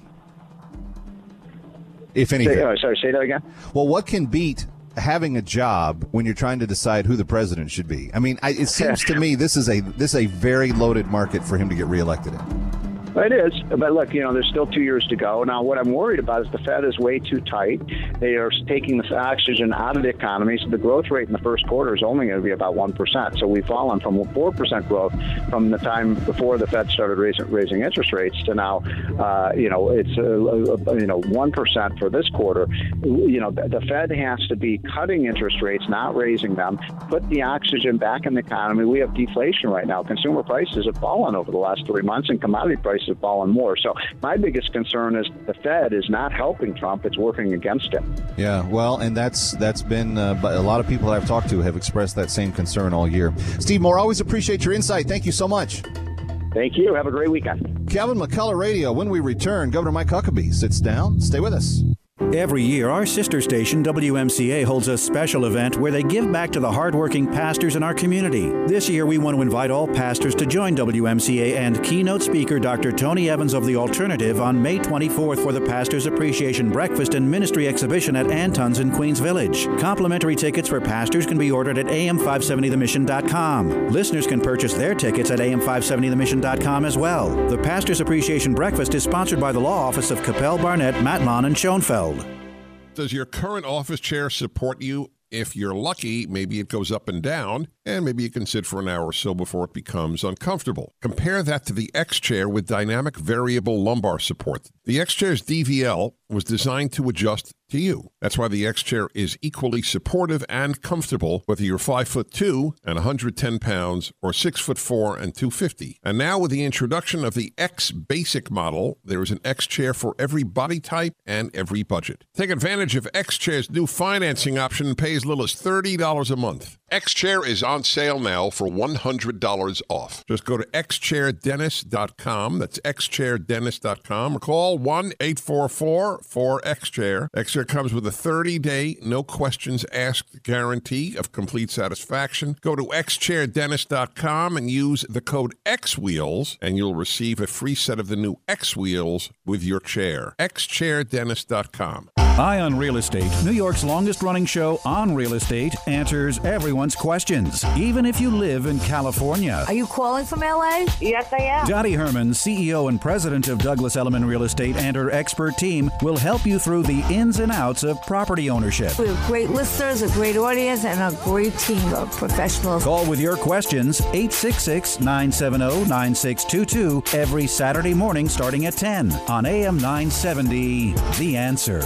if anything? Say, oh, sorry, say that again. Well, what can beat having a job when you're trying to decide who the president should be? I mean, I, it seems to me this is a this is a very loaded market for him to get reelected in. It is, but look, you know, there's still two years to go. Now, what I'm worried about is the Fed is way too tight. They are taking the oxygen out of the economy, so the growth rate in the first quarter is only going to be about one percent. So we've fallen from four percent growth from the time before the Fed started raising, raising interest rates to now, uh, you know, it's, uh, uh, you know, one percent for this quarter. You know, the, the Fed has to be cutting interest rates, not raising them, put the oxygen back in the economy. We have deflation right now. Consumer prices have fallen over the last three months, and commodity prices have fallen more. So my biggest concern is the Fed is not helping Trump; it's working against him. Yeah, well, and that's that's been uh, a lot of people that I've talked to have expressed that same concern all year. Steve Moore, always appreciate your insight. Thank you so much. Thank you. Have a great weekend. Kevin McCullough Radio. When we return, Governor Mike Huckabee sits down. Stay with us. Every year, our sister station, W M C A, holds a special event where they give back to the hardworking pastors in our community. This year, we want to invite all pastors to join W M C A and keynote speaker Doctor Tony Evans of The Alternative on May twenty-fourth for the Pastors Appreciation Breakfast and Ministry Exhibition at Anton's in Queens Village. Complimentary tickets for pastors can be ordered at A M five seventy the mission dot com. Listeners can purchase their tickets at A M five seventy the mission dot com as well. The Pastors Appreciation Breakfast is sponsored by the law office of Capel, Barnett, Matlon, and Schoenfeld. Does your current office chair support you? If you're lucky, maybe it goes up and down, and maybe you can sit for an hour or so before it becomes uncomfortable. Compare that to the X-Chair with dynamic variable lumbar support. The X-Chair's D V L was designed to adjust to you. That's why the X-Chair is equally supportive and comfortable, whether you're five foot two and one hundred ten pounds or six foot four and two fifty. And now with the introduction of the X Basic model, there is an X-Chair for every body type and every budget. Take advantage of X-Chair's new financing option and pay as little as thirty dollars a month. X-Chair is on sale now for one hundred dollars off. Just go to x chair dentist dot com. That's x chair dentist dot com or call one eight four four four X chair. X-Chair comes with a thirty day, no questions asked guarantee of complete satisfaction. Go to x chair dentist dot com and use the code X Wheels, and you'll receive a free set of the new X Wheels with your chair. x chair dentist dot com. Eye on Real Estate, New York's longest-running show on real estate, answers everyone's questions, even if you live in California. Are you calling from L A? Yes, I am. Dottie Herman, C E O and president of Douglas Elliman Real Estate, and her expert team will help you through the ins and outs of property ownership. We have great listeners, a great audience, and a great team of professionals. Call with your questions, eight six six, nine seven zero, nine six two two, every Saturday morning starting at ten on A M nine seventy, The Answer.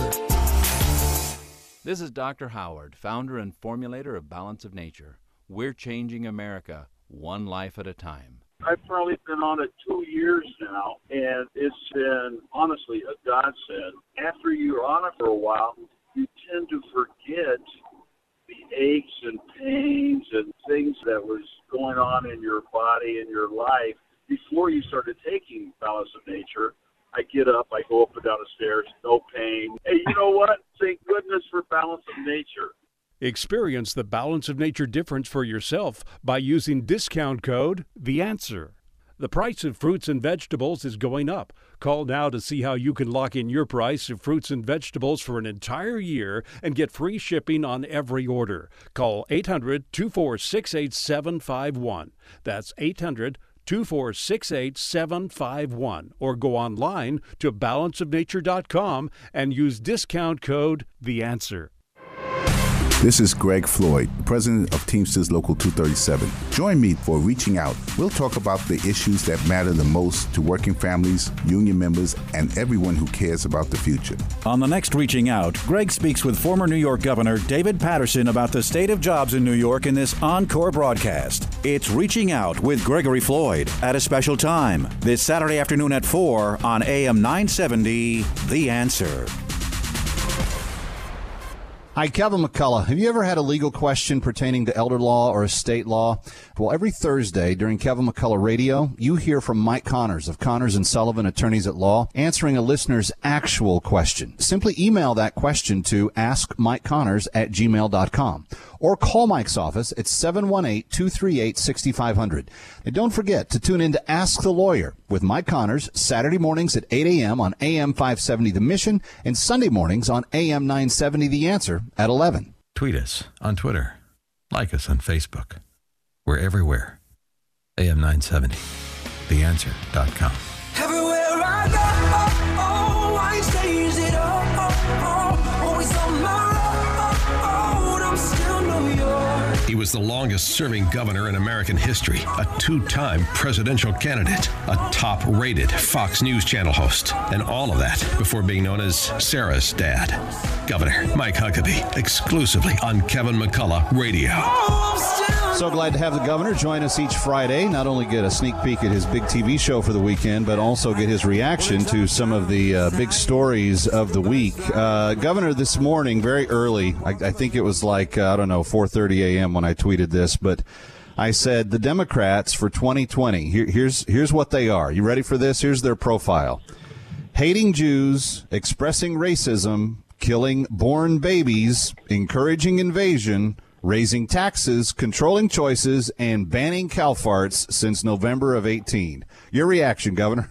This is Doctor Howard, founder and formulator of Balance of Nature. We're changing America, one life at a time. I've probably been on it two years now, and it's been, honestly, a godsend. After you're on it for a while, you tend to forget the aches and pains and things that was going on in your body and your life before you started taking Balance of Nature. I get up, I go up and down the stairs, no pain. Hey, you know what? Thank goodness for Balance of Nature. Experience the Balance of Nature difference for yourself by using discount code The Answer. The price of fruits and vegetables is going up. Call now to see how you can lock in your price of fruits and vegetables for an entire year and get free shipping on every order. Call eight hundred, two four six, eight seven five one. That's eight hundred, two four six, eight seven five one, or go online to balance of nature dot com and use discount code The Answer. This is Greg Floyd, president of Teamsters Local two thirty-seven. Join me for Reaching Out. We'll talk about the issues that matter the most to working families, union members, and everyone who cares about the future. On the next Reaching Out, Greg speaks with former New York Governor David Paterson about the state of jobs in New York in this encore broadcast. It's Reaching Out with Gregory Floyd at a special time this Saturday afternoon at four on A M nine seventy, The Answer. Hi, Kevin McCullough. Have you ever had a legal question pertaining to elder law or estate law? Well, every Thursday during Kevin McCullough Radio, you hear from Mike Connors of Connors and Sullivan Attorneys at Law, answering a listener's actual question. Simply email that question to ask mike connors at gmail dot com or call Mike's office at seven one eight, two three eight, six five zero zero. And don't forget to tune in to Ask the Lawyer with Mike Connors Saturday mornings at eight a.m. on A M five seventy The Mission and Sunday mornings on A M nine seventy The Answer at eleven. Tweet us on Twitter. Like us on Facebook. We're everywhere. A M nine seventy, the answer dot com. Everywhere I go, oh, oh, I change it all, oh, oh, always on my road, I'm still New York. He was the longest-serving governor in American history, a two-time presidential candidate, a top-rated Fox News Channel host, and all of that before being known as Sarah's dad. Governor Mike Huckabee, exclusively on Kevin McCullough Radio. So glad to have the governor join us each Friday. Not only get a sneak peek at his big T V show for the weekend, but also get his reaction to some of the uh, big stories of the week. Uh, governor, this morning, very early, I, I think it was like, uh, I don't know, four thirty a.m. when I tweeted this, but I said the Democrats for twenty twenty, here, here's, here's what they are. You ready for this? Here's their profile. Hating Jews, expressing racism, killing born babies, encouraging invasion, raising taxes, controlling choices, and banning cow farts since November of eighteen. Your reaction, Governor?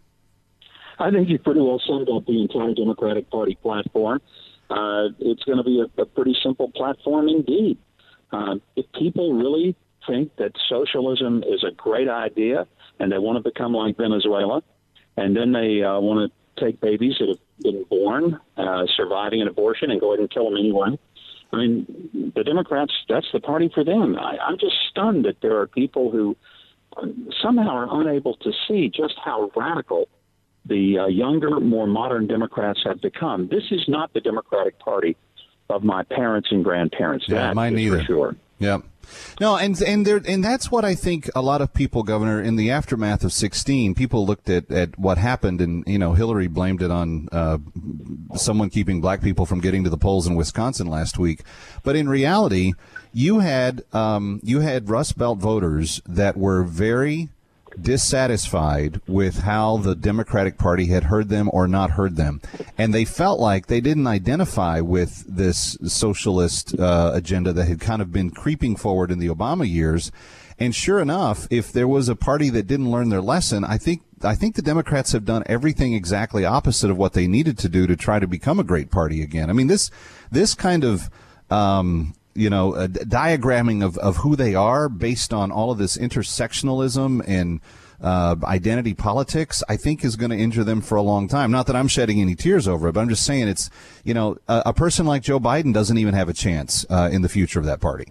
I think you pretty well summed up the entire Democratic Party platform. Uh, it's going to be a, a pretty simple platform indeed. Uh, if people really think that socialism is a great idea and they want to become like Venezuela, and then they uh, want to take babies that have been born, uh, surviving an abortion, and go ahead and kill them anyway, I mean, the Democrats, that's the party for them. I, I'm just stunned that there are people who somehow are unable to see just how radical the uh, younger, more modern Democrats have become. This is not the Democratic Party of my parents and grandparents. Yeah, that mine is neither. For sure. Yeah. No, and and there and that's what I think a lot of people, Governor, in the aftermath of sixteen, people looked at, at what happened, and you know, Hillary blamed it on uh, someone keeping black people from getting to the polls in Wisconsin last week. But in reality, you had um, you had Rust Belt voters that were very dissatisfied with how the Democratic Party had heard them or not heard them. And they felt like they didn't identify with this socialist uh, agenda that had kind of been creeping forward in the Obama years. And sure enough, if there was a party that didn't learn their lesson, I think I think the Democrats have done everything exactly opposite of what they needed to do to try to become a great party again. I mean, this this kind of um, you know, a diagramming of, of who they are based on all of this intersectionalism and uh, identity politics, I think is going to injure them for a long time. Not that I'm shedding any tears over it, but I'm just saying it's, you know, a, a person like Joe Biden doesn't even have a chance uh, in the future of that party.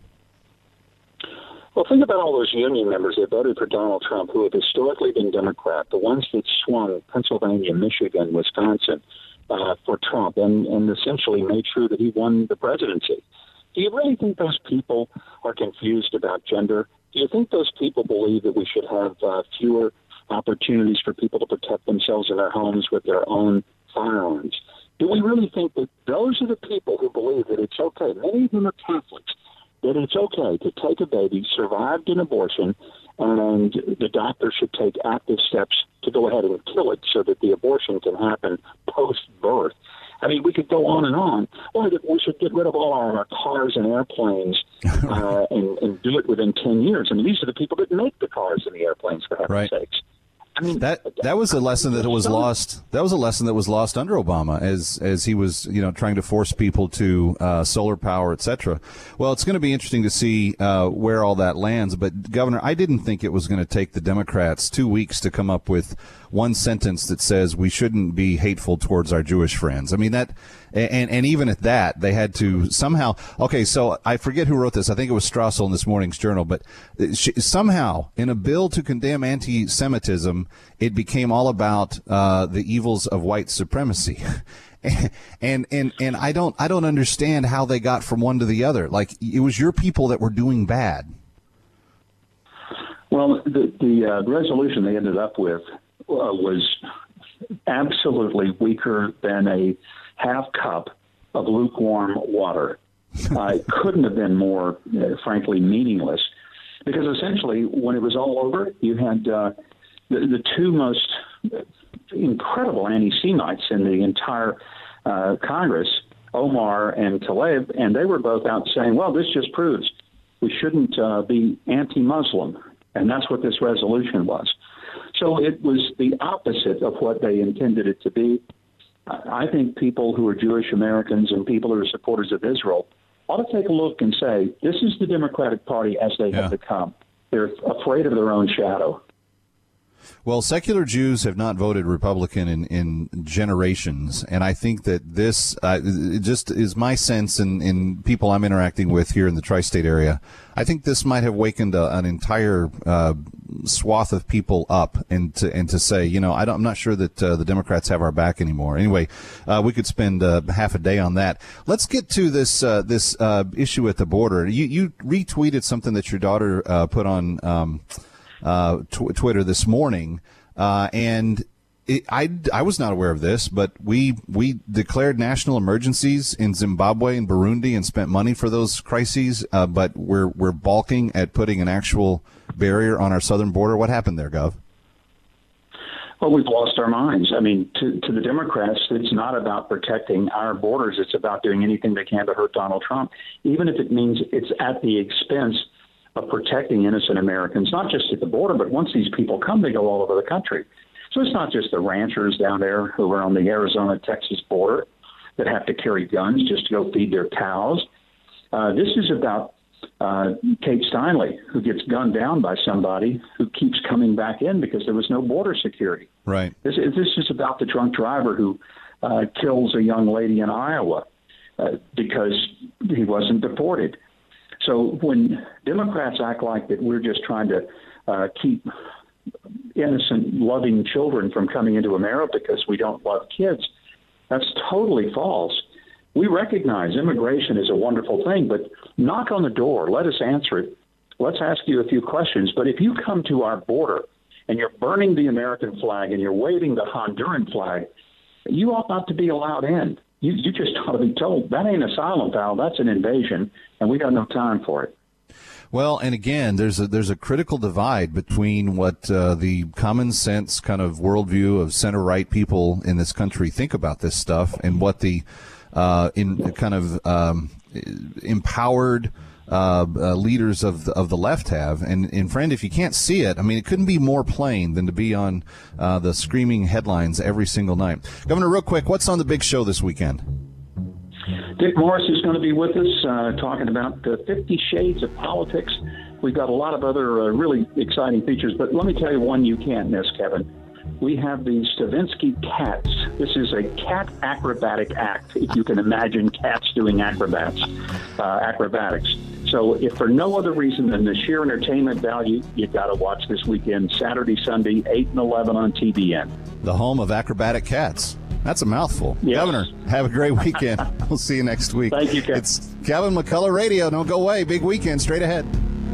Well, think about all those union members that voted for Donald Trump who have historically been Democrat, the ones that swung Pennsylvania, Michigan, Wisconsin uh, for Trump and, and essentially made sure that he won the presidency. Do you really think those people are confused about gender? Do you think those people believe that we should have uh, fewer opportunities for people to protect themselves in their homes with their own firearms? Do we really think that those are the people who believe that it's okay, many of them are Catholics, that it's okay to take a baby, survived an abortion, and the doctor should take active steps to go ahead and kill it so that the abortion can happen post-birth? I mean, we could go on and on. Or that we should get rid of all our cars and airplanes uh, and, and do it within ten years. I mean, these are the people that make the cars and the airplanes, for heaven's Right. sakes. I mean, that that was a lesson that was lost. That was a lesson that was lost under Obama, as as he was, you know, trying to force people to uh, solar power, et cetera. Well, it's going to be interesting to see uh, where all that lands. But Governor, I didn't think it was going to take the Democrats two weeks to come up with one sentence that says we shouldn't be hateful towards our Jewish friends. I mean that, and and even at that, they had to somehow. Okay, so I forget who wrote this. I think it was Strassel in this morning's Journal. But somehow, in a bill to condemn anti-Semitism, it became all about uh, the evils of white supremacy, and and and I don't I don't understand how they got from one to the other. Like, it was your people that were doing bad. Well, the the uh, resolution they ended up with uh, was absolutely weaker than a half cup of lukewarm water. Uh, it couldn't have been more, uh, frankly, meaningless, because essentially, when it was all over, you had uh, the, the two most incredible anti-Semites in the entire uh, Congress, Omar and Tlaib, and they were both out saying, well, this just proves we shouldn't uh, be anti-Muslim, and that's what this resolution was. So it was the opposite of what they intended it to be. I think people who are Jewish Americans and people who are supporters of Israel ought to take a look and say, this is the Democratic Party as they yeah. have become. They're afraid of their own shadow. Well, secular Jews have not voted Republican in, in generations, and I think that this uh, it just is my sense in, in people I'm interacting with here in the tri-state area. I think this might have wakened a, an entire uh, swath of people up and to, and to say, you know, I don't, I'm not sure that uh, the Democrats have our back anymore. Anyway, uh, we could spend uh, half a day on that. Let's get to this uh, this uh, issue at the border. You, you retweeted something that your daughter uh, put on um, uh, tw- Twitter this morning, uh, and it, I, I was not aware of this, but we we declared national emergencies in Zimbabwe and Burundi and spent money for those crises, uh, but we're we're balking at putting an actual barrier on our southern border. What happened there, Gov? Well, we've lost our minds. I mean, to, to the Democrats, it's not about protecting our borders. It's about doing anything they can to hurt Donald Trump, even if it means it's at the expense of protecting innocent Americans, not just at the border, but once these people come, they go all over the country. So it's not just the ranchers down there who are on the Arizona-Texas border that have to carry guns just to go feed their cows. Uh, this is about uh, Kate Steinle, who gets gunned down by somebody who keeps coming back in because there was no border security. Right. This, this is about the drunk driver who uh, kills a young lady in Iowa uh, because he wasn't deported. So when Democrats act like that we're just trying to uh, keep innocent, loving children from coming into America because we don't love kids, that's totally false. We recognize immigration is a wonderful thing, but knock on the door. Let us answer it. Let's ask you a few questions. But if you come to our border and you're burning the American flag and you're waving the Honduran flag, you ought not to be allowed in. You, you just ought to be told, that ain't asylum, pal. That's an invasion, and we got no time for it. Well, and again, there's a there's a critical divide between what uh, the common sense kind of worldview of center-right people in this country think about this stuff and what the uh, in kind of um, empowered uh, uh, leaders of the, of the left have. And, and, friend, if you can't see it, I mean, it couldn't be more plain than to be on uh, the screaming headlines every single night. Governor, real quick, what's on the big show this weekend? Dick Morris is going to be with us uh, talking about uh, Fifty Shades of Politics. We've got a lot of other uh, really exciting features, but let me tell you one you can't miss, Kevin. We have the Stravinsky Cats. This is a cat acrobatic act, if you can imagine cats doing acrobats, uh, acrobatics. So if for no other reason than the sheer entertainment value, you've got to watch this weekend, Saturday, Sunday, eight and eleven on T B N. The home of acrobatic cats. That's a mouthful. Yes. Governor, have a great weekend. We'll see you next week. Thank you, Kevin. It's Kevin McCullough Radio. Don't go away. Big weekend straight ahead.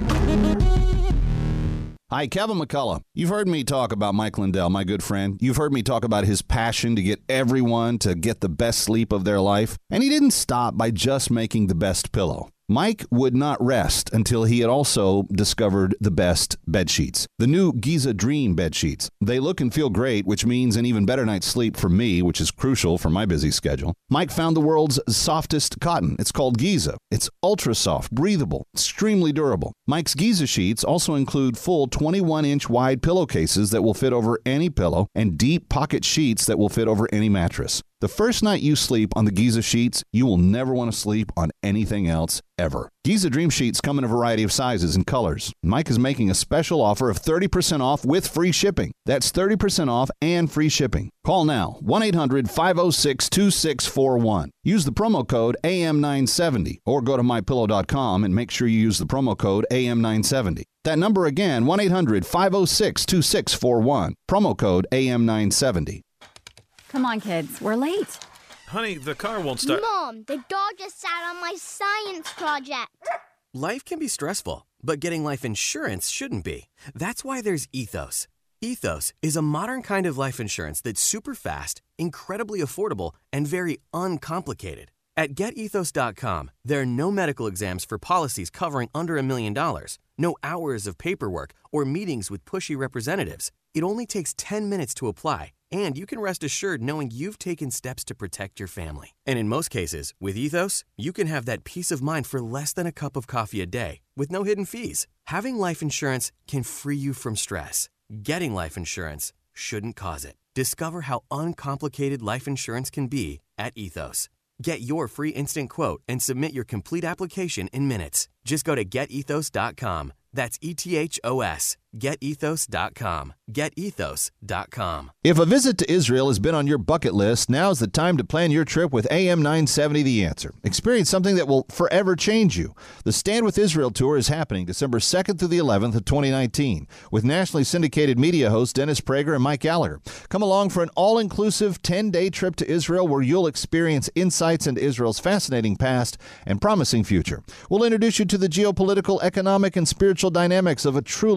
Hi, Kevin McCullough. You've heard me talk about Mike Lindell, my good friend. You've heard me talk about his passion to get everyone to get the best sleep of their life. And he didn't stop by just making the best pillow. Mike would not rest until he had also discovered the best bed sheets. The new Giza Dream bed sheets. They look and feel great, which means an even better night's sleep for me, which is crucial for my busy schedule. Mike found the world's softest cotton. It's called Giza. It's ultra soft, breathable, extremely durable. Mike's Giza sheets also include full twenty-one inch wide pillowcases that will fit over any pillow and deep pocket sheets that will fit over any mattress. The first night you sleep on the Giza sheets, you will never want to sleep on anything else ever. Giza Dream Sheets come in a variety of sizes and colors. Mike is making a special offer of thirty percent off with free shipping. That's thirty percent off and free shipping. Call now, one eight hundred five oh six two six four one. Use the promo code A M nine seventy or go to my pillow dot com and make sure you use the promo code A M nine seventy. That number again, one eight hundred five oh six two six four one. Promo code A M nine seventy. Come on, kids. We're late. Honey, the car won't start. Mom, the dog just sat on my science project. Life can be stressful, but getting life insurance shouldn't be. That's why there's Ethos. Ethos is a modern kind of life insurance that's super fast, incredibly affordable, and very uncomplicated. At get ethos dot com, there are no medical exams for policies covering under a million dollars, no hours of paperwork or meetings with pushy representatives. It only takes ten minutes to apply, and you can rest assured knowing you've taken steps to protect your family. And in most cases, with Ethos, you can have that peace of mind for less than a cup of coffee a day with no hidden fees. Having life insurance can free you from stress. Getting life insurance shouldn't cause it. Discover how uncomplicated life insurance can be at Ethos. Get your free instant quote and submit your complete application in minutes. Just go to get ethos dot com. That's E T H O S. get ethos dot com. get ethos dot com. If a visit to Israel has been on your bucket list, now's the time to plan your trip with A M nine seventy The Answer. Experience something that will forever change you. The Stand with Israel Tour is happening December second through the eleventh of twenty nineteen with nationally syndicated media hosts Dennis Prager and Mike Gallagher. Come along for an all-inclusive ten-day trip to Israel where you'll experience insights into Israel's fascinating past and promising future. We'll introduce you to the geopolitical, economic, and spiritual dynamics of a truly remarkable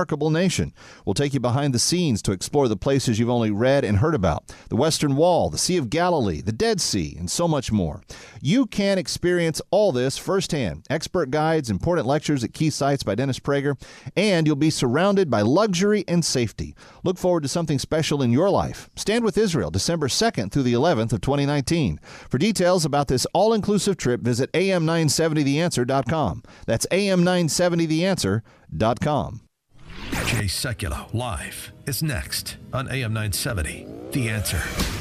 remarkable nation. We'll take you behind the scenes to explore the places you've only read and heard about. The Western Wall, the Sea of Galilee, the Dead Sea, and so much more. You can experience all this firsthand. Expert guides, important lectures at key sites by Dennis Prager, and you'll be surrounded by luxury and safety. Look forward to something special in your life. Stand with Israel, December second through the eleventh of twenty nineteen. For details about this all-inclusive trip, visit A M nine seventy the answer dot com. That's A M nine seventy the answer dot com. Jay Sekulow live is next on A M nine seventy, The Answer.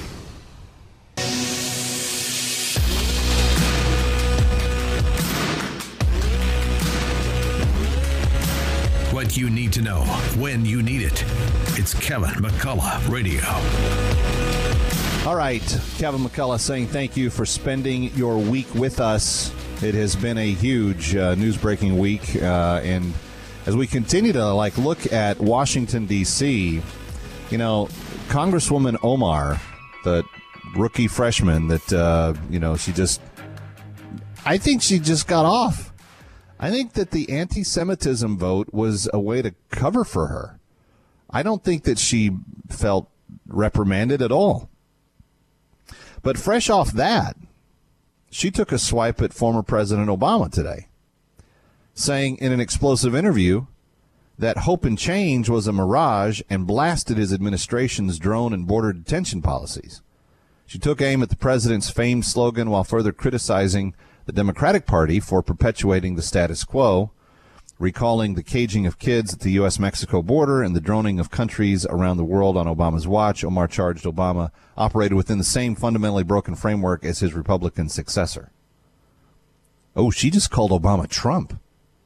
What you need to know when you need it. It's Kevin McCullough Radio. All right, Kevin McCullough saying thank you for spending your week with us. It has been a huge uh, news-breaking week, uh, and as we continue to like look at Washington, D C, you know, Congresswoman Omar, the rookie freshman that, uh, you know, she just, I think she just got off. I think that the anti-Semitism vote was a way to cover for her. I don't think that she felt reprimanded at all. But fresh off that, she took a swipe at former President Obama today, saying in an explosive interview that hope and change was a mirage and blasted his administration's drone and border detention policies. She took aim at the president's famed slogan while further criticizing the Democratic Party for perpetuating the status quo, recalling the caging of kids at the U S Mexico border and the droning of countries around the world on Obama's watch. Omar charged Obama operated within the same fundamentally broken framework as his Republican successor. Oh, she just called Obama Trump.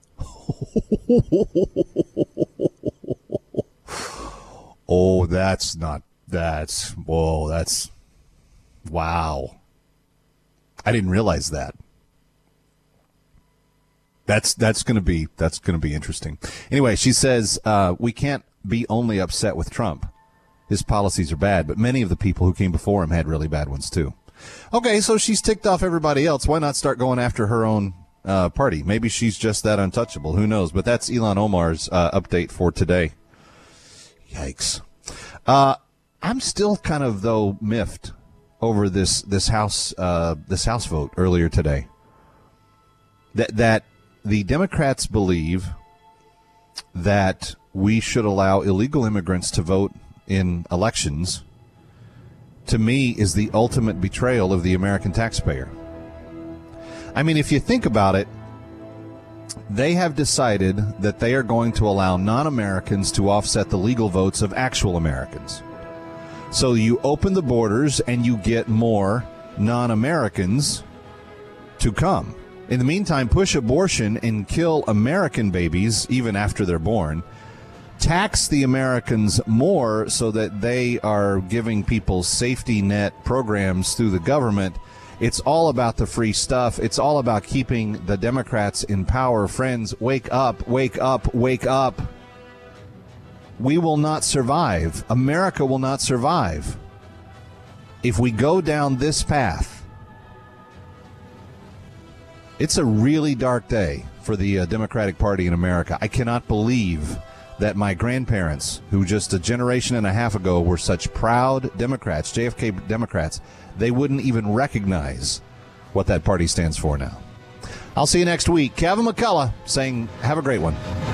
Oh, that's not, that's, whoa, that's, wow. I didn't realize that. That's that's going to be that's going to be interesting. Anyway, she says uh, we can't be only upset with Trump. His policies are bad, but many of the people who came before him had really bad ones too. Okay, so she's ticked off everybody else. Why not start going after her own uh, party? Maybe she's just that untouchable. Who knows? But that's Ilhan Omar's uh, update for today. Yikes. Uh, I'm still kind of though miffed over this this house uh, this House vote earlier today. That that. The Democrats believe that we should allow illegal immigrants to vote in elections, to me, is the ultimate betrayal of the American taxpayer. I mean, if you think about it, they have decided that they are going to allow non-Americans to offset the legal votes of actual Americans. So you open the borders and you get more non-Americans to come. In the meantime, push abortion and kill American babies even after they're born. Tax the Americans more so that they are giving people safety net programs through the government. It's all about the free stuff. It's all about keeping the Democrats in power. Friends, wake up, wake up, wake up. We will not survive. America will not survive if we go down this path. It's a really dark day for the uh, Democratic Party in America. I cannot believe that my grandparents, who just a generation and a half ago were such proud Democrats, J F K Democrats, they wouldn't even recognize what that party stands for now. I'll see you next week. Kevin McCullough saying have a great one.